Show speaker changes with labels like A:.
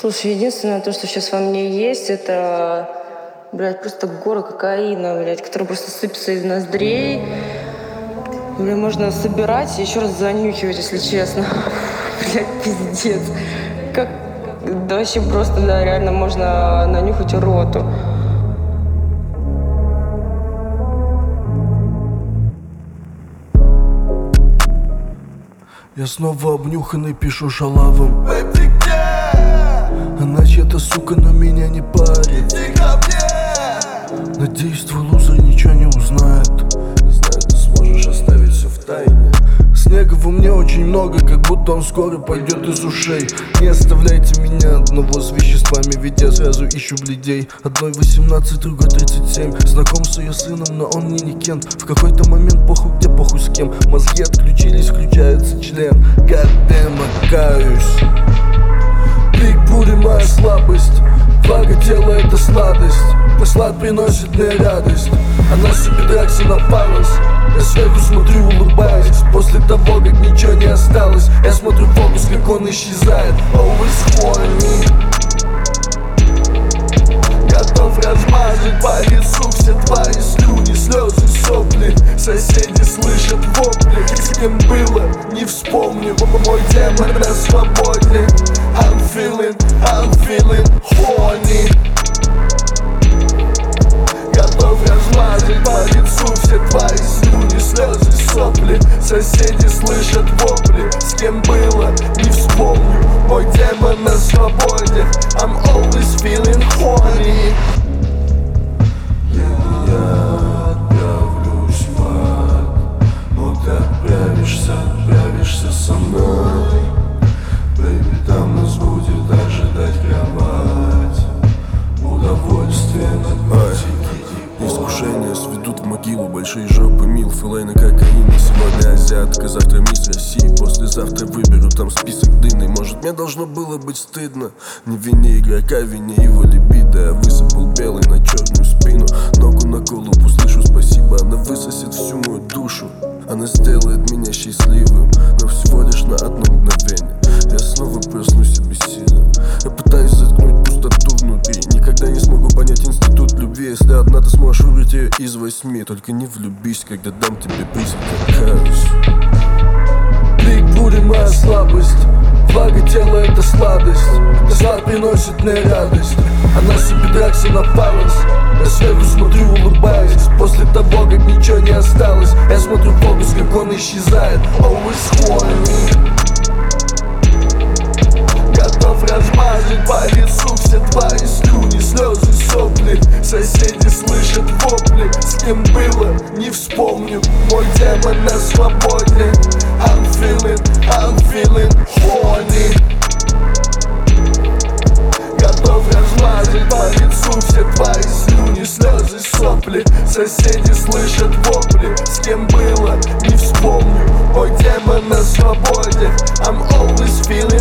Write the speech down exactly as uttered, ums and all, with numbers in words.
A: Слушай, единственное, то, что сейчас во мне есть, это, блядь, просто гора кокаина, блядь, который просто сыпется из ноздрей. Блядь, можно собирать и еще раз занюхивать, если честно. Блядь, пиздец. Как... Да вообще просто, да, реально можно нанюхать роту.
B: Я снова обнюханный, пишу шалавом.
C: Эй, ты где?
B: Она чья-то, сука, но меня не парит.
C: Иди ко мне.
B: Надеюсь, твой лузер ничего не узнает.
C: Не знаю, ты сможешь оставить все в тайне.
B: Снега во мне очень много, как будто он скоро пойдет из ушей. Не оставляйте меня одного с веществами, ведь я сразу ищу бледей. Одной восемнадцать, другой тридцать семь. Знаком с ее сыном, но он мне не кент. В какой-то момент похуй где, похуй с кем. Мозги отключились, включается член. Goddamn, каюсь. Крик бури моя слабость. Влага тела это сладость. Послад приносит мне радость. Она себе дракси напалась. Я сверху смотрю, улыбаюсь. После того, как ничего не осталось, я смотрю фокус, как он исчезает. Always horny. Готов размазать по лицу все твои слюни, слезы, сопли. Соседи слышат вопли. С кем было, не вспомню. Мой демон на свободе. I'm feeling, I'm feeling horny. Готов размазать по лицу все твои слюни, слезы, сопли. Соседи слышат вопли. С кем было, не вспомню. Мой демон на свободе. I'm always feeling horny.
C: Я отправлюсь в ад, но ты отправишься, отправишься со мной. Бэйби, там нас будет ожидать кровать. Удовольствие на наркотики.
D: Искушения сведут в могилу. Большие жопы, милф, лейна, кокаина. Сегодня азиатка, завтра мисс России. Послезавтра выберу там список дыны. Может, мне должно было быть стыдно. Не вине игрока, вине его либидо. Я высыпал белый на черную спину. Ногу на колуб, услышу спасибо. Она высосет всю мою душу. Она сделает меня счастливым, но всего лишь на одно мгновение. Я снова проснусь обессилен. Я пытаюсь заткнуть пустоту внутри. Никогда не смогу понять институт любви. Если одна, ты сможешь выбрать ее из восьми. Только не влюбись, когда дам тебе приз, я каюсь.
B: Крик бури моя слабость. Влага тела это сладость. Послад приносит мне радость. Она себе дракси напалась. Я сверху смотрю, улыбаюсь. После того, как ничего не осталось, я смотрю фокус, как он исчезает. Always horny. Готов размазать по лицу все твои слюни, слезы, сопли. Соседи слышат вопли. С кем было, не вспомню. Мой демон на свободе. I'm feeling, I'm feeling horny. Готов размазать по лицу все твои слюни, слезы, сопли. Соседи слышат вопли. С кем было, не вспомню. Мой демон на свободе. I'm always feeling